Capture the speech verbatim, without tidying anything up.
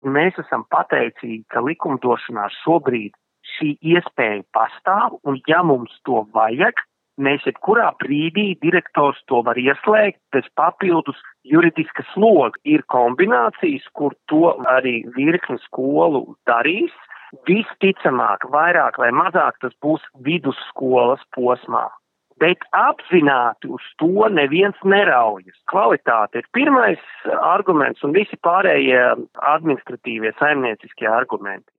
Mēs esam pateicīgi, ka likumdošanā šobrīd šī iespēja pastāv, un ja mums to vajag, mēs jebkurā brīdī direktors to var ieslēgt bez papildus juridiska sloga. Ir kombinācijas, kur to arī virkni skolu darīs. Visticamāk, vairāk vai mazāk tas būs vidusskolas posmā. Bet apzināti uz to neviens neraujas. Kvalitāte ir pirmais arguments un visi pārējie administratīvie saimnieciskie argumenti.